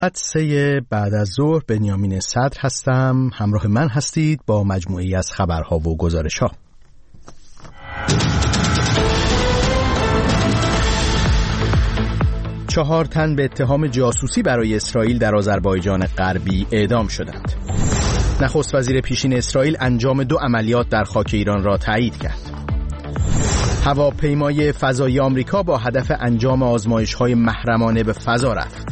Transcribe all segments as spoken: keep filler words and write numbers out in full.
ساعت سه بعد از ظهر بنیامین صدر هستم. همراه من هستید با مجموعی از خبرها و گزارش‌ها. چهار تن به اتهام جاسوسی برای اسرائیل در آذربایجان غربی اعدام شدند. نخست وزیر پیشین اسرائیل انجام دو عملیات در خاک ایران را تایید کرد. هواپیمای فضایی آمریکا با هدف انجام آزمایش‌های محرمانه به فضا رفت.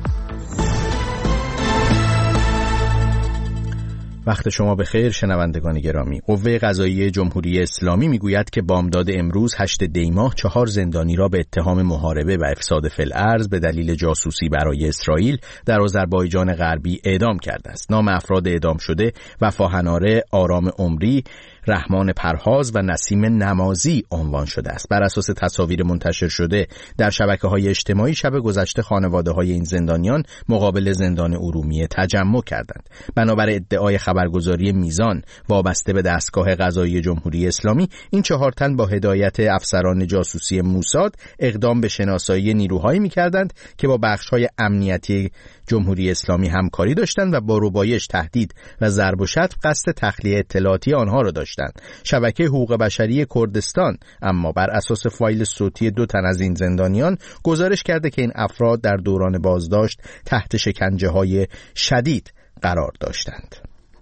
وقت شما بخیر شنوندگان گرامی. قوه قضاییه جمهوری اسلامی میگوید که بامداد امروز هشتم دی ماه چهار زندانی را به اتهام محاربه و افساد فی الارض به دلیل جاسوسی برای اسرائیل در آذربایجان غربی اعدام کرده است. نام افراد اعدام شده وفا هناره، آرام عمری، رحمان پرهاز و نسیم نمازی عنوان شده است. بر اساس تصاویر منتشر شده در شبکه‌های اجتماعی شب گذشته خانواده‌های این زندانیان مقابل زندان ارومیه تجمع کردند. بنابر ادعای خبرگزاری میزان وابسته به دستگاه قضایی جمهوری اسلامی، این چهار تن با هدایت افسران جاسوسی موساد اقدام به شناسایی نیروهایی می‌کردند که با بخش‌های امنیتی جمهوری اسلامی همکاری داشتند و با ربایش، تهدید و ضرب و شتم قصد تخلیه اطلاعاتی آنها را داشتند. شبکه حقوق بشری کردستان اما بر اساس فایل صوتی دو تن از این زندانیان گزارش کرده که این افراد در دوران بازداشت تحت شکنجه‌های شدید قرار داشتند.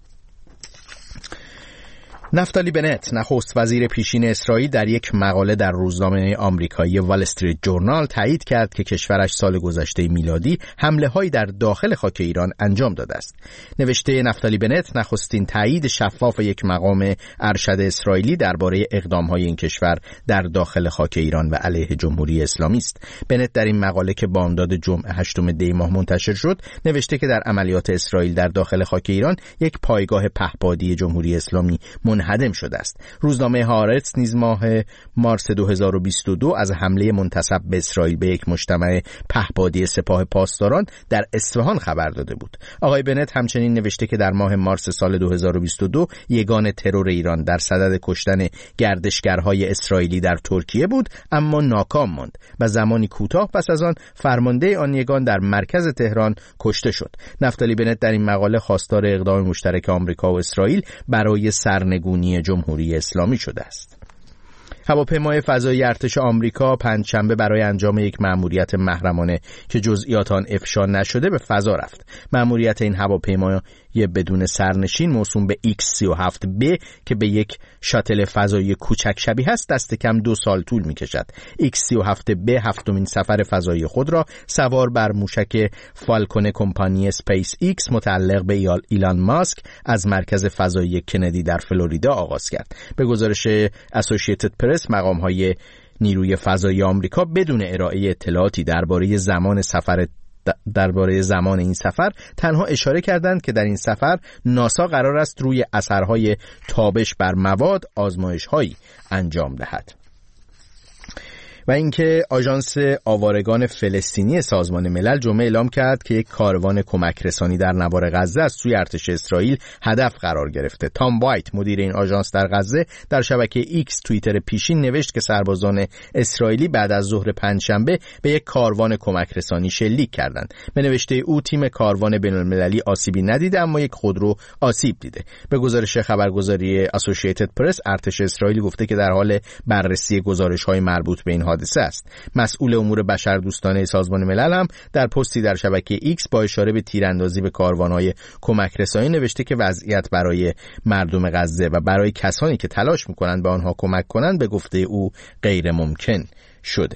نفتالی بنت، نخست وزیر پیشین اسرائیل، در یک مقاله در روزنامه آمریکایی وال استریت جورنال تایید کرد که کشورش سال گذشته میلادی حمله‌هایی در داخل خاک ایران انجام داده است. نوشته نفتالی بنت نخستین تایید شفاف یک مقام ارشد اسرائیلی درباره اقدام‌های این کشور در داخل خاک ایران و علیه جمهوری اسلامی است. بنت در این مقاله که بامداد جمعه هشتم دی ماه منتشر شد، نوشته که در عملیات اسرائیل در داخل خاک ایران یک پایگاه پهپادی جمهوری اسلامی منهدم شده است. روزنامه هارتز نیز ماه مارس دو هزار و بیست و دو از حمله منتسب به اسرائیل به یک مجتمع پهپادی سپاه پاسداران در اصفهان خبر داده بود. آقای بنت همچنین نوشته که در ماه مارس سال دو هزار و بیست و دو یگان ترور ایران در صدد کشتن گردشگرهای اسرائیلی در ترکیه بود، اما ناکام ماند و زمانی کوتاه پس از آن فرمانده آن یگان در مرکز تهران کشته شد. نفتالی بنت در این مقاله خواستار اقدام مشترک آمریکا و اسرائیل برای سرنگونی جمهوری اسلامی شده است. هواپیمای فضایی ارتش آمریکا پنجشنبه برای انجام یک مأموریت محرمانه که جزئیات آن افشا نشده به فضا رفت. مأموریت این هواپیمای بدون سرنشین موسوم به ایکس سی و هفت بی که به یک شاتل فضایی کوچک شبیه است دست کم دو سال طول می کشد. ایکس سی و هفت بی هفتمین سفر فضایی خود را سوار بر موشک فالکون کمپانی اسپیس ایکس متعلق به ایلان ماسک از مرکز فضایی کندی در فلوریدا آغاز کرد. به گزارش اسوسییتد پرس، مقام‌های نیروی فضایی آمریکا بدون ارائه اطلاعاتی درباره زمان سفر درباره زمان این سفر تنها اشاره کردند که در این سفر ناسا قرار است روی اثرهای تابش بر مواد آزمایش‌هایی انجام دهد. و اینکه آژانس آوارگان فلسطینی سازمان ملل جمعه اعلام کرد که یک کاروان کمک رسانی در نوار غزه از سوی ارتش اسرائیل هدف قرار گرفته. تام وایت، مدیر این آژانس در غزه، در شبکه ایکس توییتر پیشین نوشت که سربازان اسرائیلی بعد از ظهر پنجشنبه به یک کاروان کمک رسانی شلیک کردند. به نوشته او تیم کاروان بین‌المللی آسیبی ندیده اما یک خودرو آسیب دیده. به گزارش خبرگزاری اسوسییتد پرس، ارتش اسرائیل گفته که در حال بررسی گزارش‌های مربوط به این حادثه است. مسئول امور بشردوستانه سازمان ملل هم در پستی در شبکه ایکس با اشاره به تیراندازی به کاروان‌های کمک رسانی نوشته که وضعیت برای مردم غزه و برای کسانی که تلاش می‌کنند به آنها کمک کنند به گفته او غیر ممکن شده.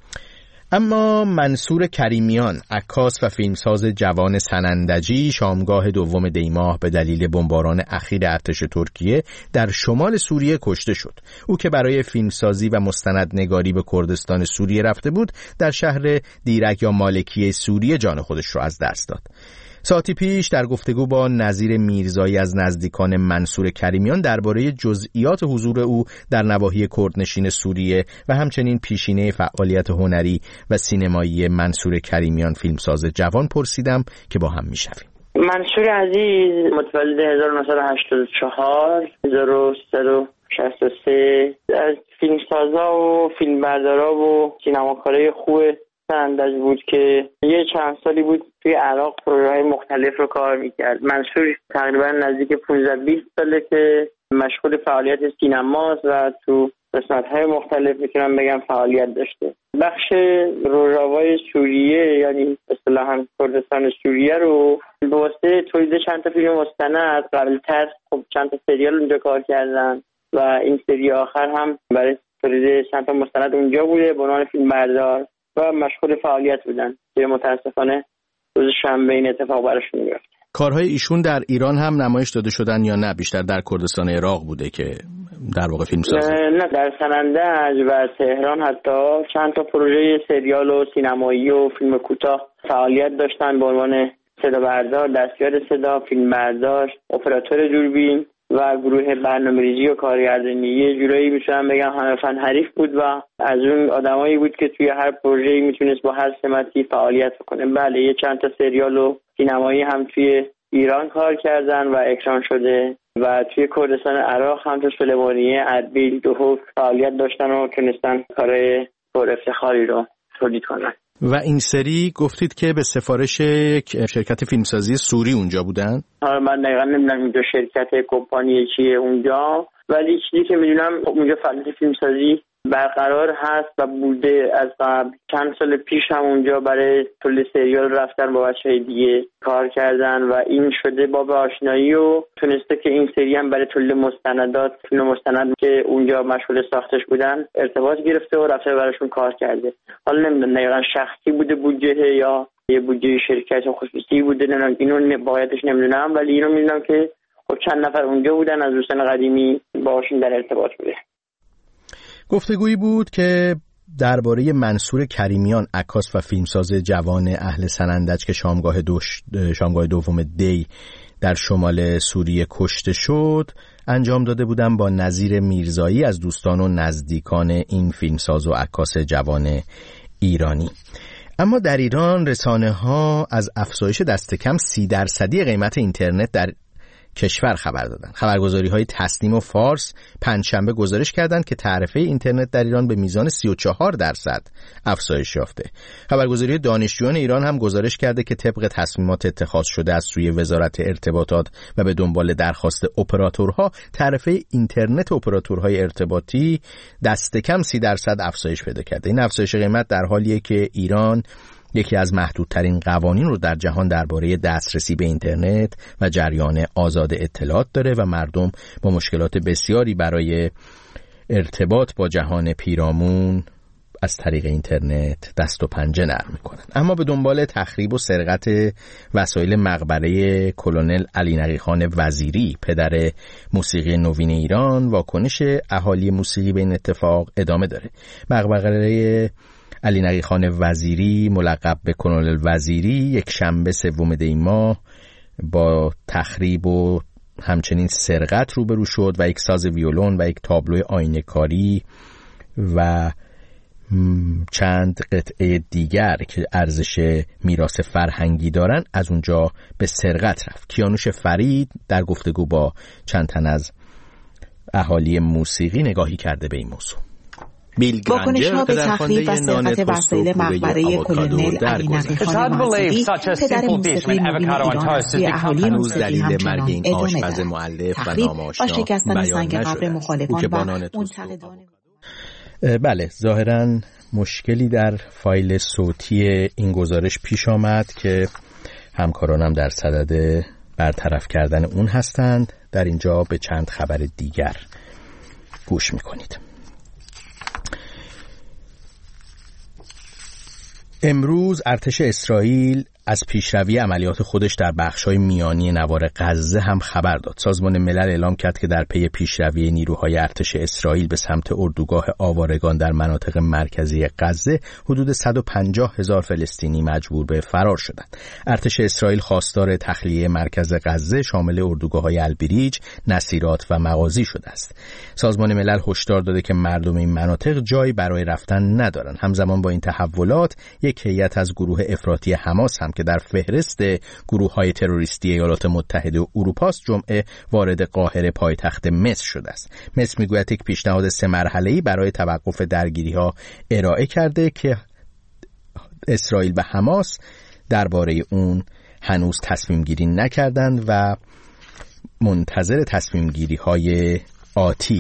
اما منصور کریمیان، عکاس و فیلمساز جوان سنندجی، شامگاه دوم دی ماه به دلیل بمباران اخیر ارتش ترکیه در شمال سوریه کشته شد. او که برای فیلمسازی و مستندنگاری به کردستان سوریه رفته بود، در شهر دیرک یا مالکیه سوریه جان خودش را از دست داد. ساعتی پیش در گفتگو با نظیر میرزایی از نزدیکان منصور کریمیان درباره جزئیات حضور او در نواحی کردنشین سوریه و همچنین پیشینه فعالیت هنری و سینمایی منصور کریمیان، فیلمساز جوان، پرسیدم که با هم میشویم. منصور عزیز متولد هزار و نهصد و هشتاد و چهار هزار و سیصد و شصت و سه از فیلمسازا و فیلمبردارا و سینماکارای خوب سنندج بود که یه چند سالی بود توی عراق پروژه‌های مختلف رو کار میکرد. منصور تقریبا نزدیک پانزده بیست ساله که مشغول فعالیت سینماست و تو قسمت‌های مختلف میتونم بگم فعالیت داشته. بخش روژاوای سوریه یعنی اصطلاحاً کردستان سوریه رو به واسطه تولید چند تا فیلم مستند قبل‌تر خب چند تا سریال اونجا کار کردن و این سری آخر هم برای تولید چند تا مستند اونجا بوده به عنوان فیلمبردار و مشغول فعالیت بودن که متاسفانه روز شنبه این اتفاق براشون میفته. کارهای ایشون در ایران هم نمایش داده شدن یا نه بیشتر در کردستان عراق بوده که در واقع فیلم سازی؟ نه در سنندج و تهران حتی چند تا پروژه سریال و سینمایی و فیلم کوتاه فعالیت داشتن به عنوان صدا بردار، دستیار صدا، فیلم بردار، اپراتور دوربین و گروه برنامه‌ریزی و کارگردانی. یه جورایی میتونم بگم همه فن حریف بود و از اون آدمایی بود که توی هر پروژه‌ای میتونست با هر سمتی فعالیت کنه. بله یه چند تا سریال و سینمایی هم توی ایران کار کردن و اکران شده و توی کردستان عراق هم تو سلیمانیه، اربیل، دهوک فعالیت داشتن و تونستن کارهای پر افتخاری رو تولید کنن. و این سری گفتید که به سفارش شرکت فیلمسازی سوری اونجا بودن؟ آره من دقیقا نمیدونم اینجا شرکت کمپانی چیه اونجا، ولی چیزی که میدونم اونجا فعالیت فیلمسازی برقرار هست و بوده از قبل. چند سال پیش هم اونجا برای تولید سریال رفتن با بچه‌های دیگه کار کردن و این شده باب آشنایی و تونسته که این سری هم برای تولید مستندات فیلم مستند که اونجا مشغول ساختش بودن ارتباط گرفته و رفته براشون کار کرده. حالا نمیدونم دقیقاً شخصی بوده بودجه یا یه بودجه شرکت خصوصی بوده، نمیدونم اینو واقعیتش نمیدونم، ولی اینو میدونم که خب چند نفر اونجا بودن از دوستان قدیمی باشون در ارتباط بوده. گفتگویی بود که درباره منصور کریمیان، عکاس و فیلمساز جوان اهل سنندج که شامگاه دوش شامگاه دوم دی در شمال سوریه کشته شد انجام داده بودم با نظیر میرزایی از دوستان و نزدیکان این فیلمساز و عکاس جوان ایرانی. اما در ایران رسانه ها از افزایش دست کم سی درصدی قیمت اینترنت در کشور خبر دادن. خبرگزاری های تسنیم و فارس پنجشنبه گزارش کردند که تعرفه اینترنت در ایران به میزان سی و چهار درصد افزایش یافته. خبرگزاری دانشجویان ایران هم گزارش کرده که طبق تصمیمات اتخاذ شده از سوی وزارت ارتباطات و به دنبال درخواست اپراتورها تعرفه اینترنت اپراتورهای ارتباطی دست کم سی درصد افزایش پیدا کرده. این افزایش قیمت در حالیه که ایران یکی از محدودترین قوانین رو در جهان درباره دسترسی به اینترنت و جریان آزاد اطلاعات داره و مردم با مشکلات بسیاری برای ارتباط با جهان پیرامون از طریق اینترنت دست و پنجه نرم میکنن. اما به دنبال تخریب و سرقت وسایل مقبره کلونل علی نقیخان وزیری پدر موسیقی نوین ایران، واکنش اهالی موسیقی به این اتفاق ادامه داره. مقبره علی نقیخان وزیری ملقب به کلونل وزیری یک شنبه سوم دی ماه با تخریب و همچنین سرقت روبرو شد و یک ساز ویولون و یک تابلو آینه کاری و چند قطعه دیگر که ارزش میراث فرهنگی دارن از اونجا به سرقت رفت. کیانوش فرید در گفتگو با چند تن از اهالی موسیقی نگاهی کرده به این موضوع. واکنش‌ها به تخریب و سرقت وسایل مقبره کلونل علی نقیخان وزیری پدر موسیقی نوین ایران توی اهالی موسیقی همچنان ادامه دارد. تخریب و شکستن سنگ قبر مخالفان و منتقدان. بله، ظاهراً مشکلی در فایل صوتی این گزارش پیش آمد که همکارانم در صدد برطرف کردن اون هستند. در اینجا به چند خبر دیگر گوش می‌کنید. امروز ارتش اسرائیل از پیشروی عملیات خودش در بخش‌های میانی نوار غزه هم خبر داد. سازمان ملل اعلام کرد که در پی پیشروی نیروهای ارتش اسرائیل به سمت اردوگاه آوارگان در مناطق مرکزی غزه حدود صد و پنجاه هزار فلسطینی مجبور به فرار شدند. ارتش اسرائیل خواستار تخلیه مرکز غزه شامل اردوگاه‌های البریج، نصیرات و مغازی شده است. سازمان ملل هشدار داده که مردم این مناطق جایی برای رفتن ندارند. همزمان با این تحولات یک هیئت از گروه افراطی حماس هم که در فهرست گروه‌های تروریستی ایالات متحده و اروپا است جمعه وارد قاهره پایتخت مصر شده است. مصر میگوید یک پیشنهاد سه مرحله‌ای برای توقف درگیری‌ها ارائه کرده که اسرائیل و حماس درباره اون هنوز تصمیم گیری نکردند و منتظر تصمیم گیری های آتی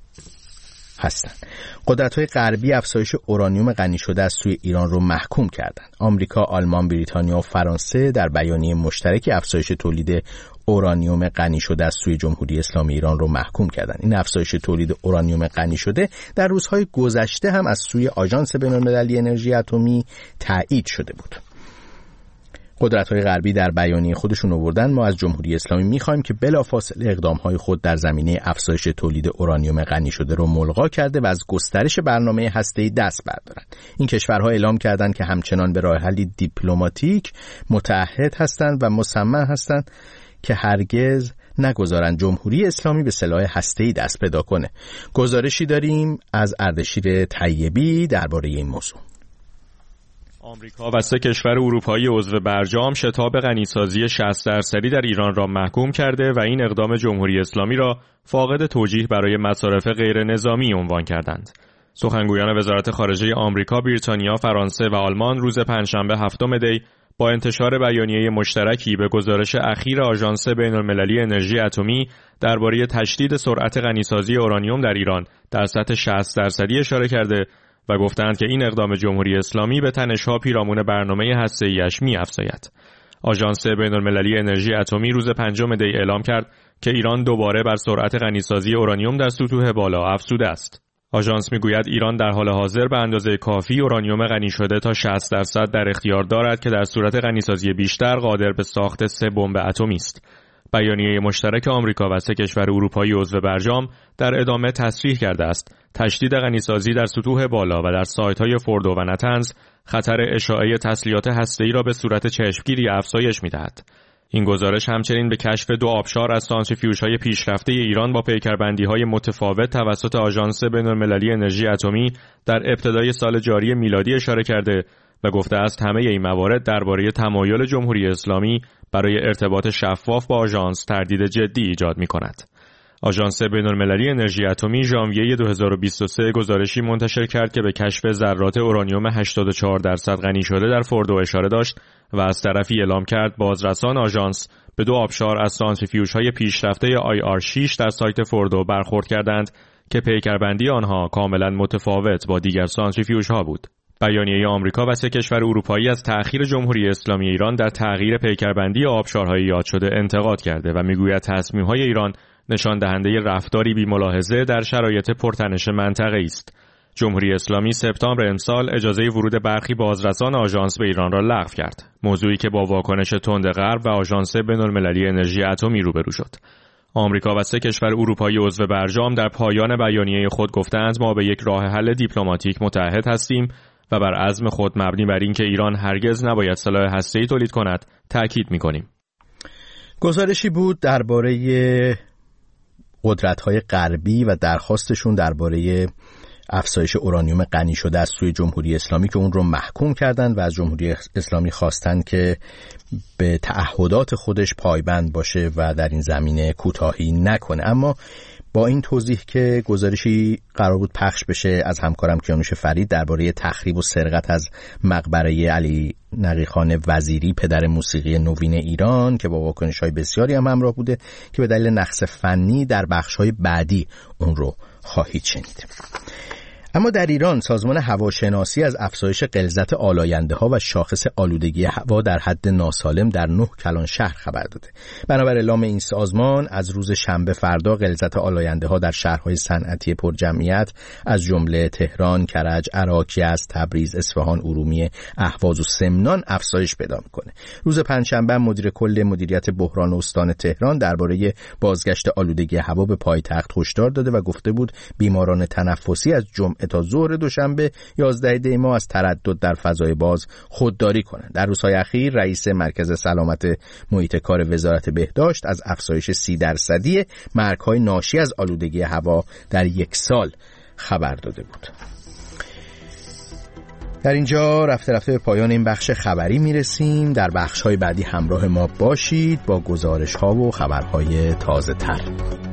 هستند. قدرت‌های غربی افزایش اورانیوم غنی شده از سوی ایران رو محکوم کردند. آمریکا، آلمان، بریتانیا و فرانسه در بیانیه مشترکی افزایش تولید اورانیوم غنی شده از سوی جمهوری اسلامی ایران رو محکوم کردند. این افزایش تولید اورانیوم غنی شده در روزهای گذشته هم از سوی آژانس بین‌المللی انرژی اتمی تایید شده بود. قدرت‌های غربی در بیانیه خودشون آوردن ما از جمهوری اسلامی می‌خوایم که بلافاصله اقدام‌های خود در زمینه افزایش تولید اورانیوم غنی شده رو ملغا کرده و از گسترش برنامه هسته‌ای دست بردارند. این کشورها اعلام کردند که همچنان به راه حلی دیپلماتیک متعهد هستند و مصمم هستند که هرگز نگذارند جمهوری اسلامی به سلاح هسته‌ای دست پیدا کنه. گزارشی داریم از اردشیر طیبی درباره این موضوع. آمریکا و سه کشور اروپایی عضو برجام شتاب غنیسازی شصت درصدی در ایران را محکوم کرده و این اقدام جمهوری اسلامی را فاقد توجیه برای مصارف غیر نظامی عنوان کردند. سخنگویان وزارت خارجه آمریکا، بریتانیا، فرانسه و آلمان روز پنجشنبه هفتم دی با انتشار بیانیه مشترکی به گزارش اخیر آژانس بین‌المللی انرژی اتمی درباره تشدید سرعت غنیسازی اورانیوم در ایران در سطح شصت درصدی اشاره کرده و گفتند که این اقدام جمهوری اسلامی به تنش‌ها پیرامون برنامه هسته‌ای‌اش می‌افزاید. آژانس بین‌المللی انرژی اتمی روز پنجم دی اعلام کرد که ایران دوباره بر سرعت غنیسازی اورانیوم در سطوح بالا افزوده است. آژانس میگوید ایران در حال حاضر به اندازه کافی اورانیوم غنی شده تا شصت درصد در اختیار دارد که در صورت غنیسازی بیشتر قادر به ساخت سه بمب اتمی است. بیانیه مشترک آمریکا و سه کشور اروپایی عضو برجام در ادامه تصریح کرده است تشدید غنیسازی در سطوح بالا و در سایت‌های فوردو و نتنز خطر اشاعه تسلیحات هسته‌ای را به صورت چشمگیری افزایش می‌دهد. این گزارش همچنین به کشف دو آبشار از سانتریفیوژهای پیشرفته ایران با پیکربندی‌های متفاوت توسط آژانس بین‌المللی انرژی اتمی در ابتدای سال جاری میلادی اشاره کرده و گفته است همه این موارد درباره تمایل جمهوری اسلامی برای ارتباط شفاف با آژانس تردید جدی ایجاد می‌کند. آژانس بین‌المللی انرژی اتمی ژانویه دو هزار و بیست و سه گزارشی منتشر کرد که به کشف ذرات اورانیوم هشتاد و چهار درصد غنی شده در فوردو اشاره داشت و از طرفی اعلام کرد بازرسان آژانس به دو آبشار از سانتریفیوژهای پیشرفته آی آر شش در سایت فوردو برخورد کردند که پیکربندی آنها کاملا متفاوت با دیگر سانتریفیوژها بود. بیانیه آمریکا و سه کشور اروپایی از تأخیر جمهوری اسلامی ایران در تغییر پیکربندی آبشارهای یاد شده انتقاد کرده و میگوید تصمیم‌های ایران نشان دهنده رفتاری بی‌ملاحظه در شرایط پرتنش منطقه‌ای است. جمهوری اسلامی سپتامبر امسال اجازه ورود برخی بازرسان آژانس به ایران را لغو کرد، موضوعی که با واکنش تند غرب و آژانس بین‌المللی انرژی اتمی روبرو شد. آمریکا و سه کشور اروپایی عضو برجام در پایان بیانیه خود گفتند ما به یک راه حل دیپلماتیک متعهد هستیم و بر عزم خود مبنی بر اینکه ایران هرگز نباید سلاح هسته‌ای تولید کند تاکید می‌کنیم. گزارشی بود درباره قدرت‌های غربی و درخواستشون درباره افزایش اورانیوم غنی شده از سوی جمهوری اسلامی که اون رو محکوم کردند و از جمهوری اسلامی خواستند که به تعهدات خودش پایبند باشه و در این زمینه کوتاهی نکنه. اما با این توضیح که گزارشی قرار بود پخش بشه از همکارم کیانوش فرید درباره تخریب و سرقت از مقبره علی نقیخان وزیری پدر موسیقی نوین ایران که با واکنش‌های بسیاری هم همراه بوده که به دلیل نقص فنی در بخش‌های بعدی اون رو خواهید شنید. اما در ایران سازمان هواشناسی از افزایش غلظت آلاینده‌ها و شاخص آلودگی هوا در حد ناسالم در نه کلان شهر خبر داده. بنابر اعلام این سازمان از روز شنبه فردا غلظت آلاینده‌ها در شهرهای صنعتی پرجمعیت از جمله تهران، کرج، عراقیزد، تبریز، اصفهان، ارومیه، اهواز و سمنان افزایش پیدا می‌کنه. روز پنجشنبه مدیر کل مدیریت بحران استان تهران درباره بازگشت آلودگی هوا به پایتخت هشدار داده و گفته بود بیماران تنفسی از جمعه تا ظهر دوشنبه یازده دی ماه از تردد در فضای باز خودداری کنند. در روزهای اخیر رئیس مرکز سلامت محیط کار وزارت بهداشت از افزایش سی درصدی مرگ‌های ناشی از آلودگی هوا در یک سال خبر داده بود. در اینجا رفته رفته به پایان این بخش خبری میرسیم. در بخش‌های بعدی همراه ما باشید با گزارش‌ها و خبرهای تازه‌تر.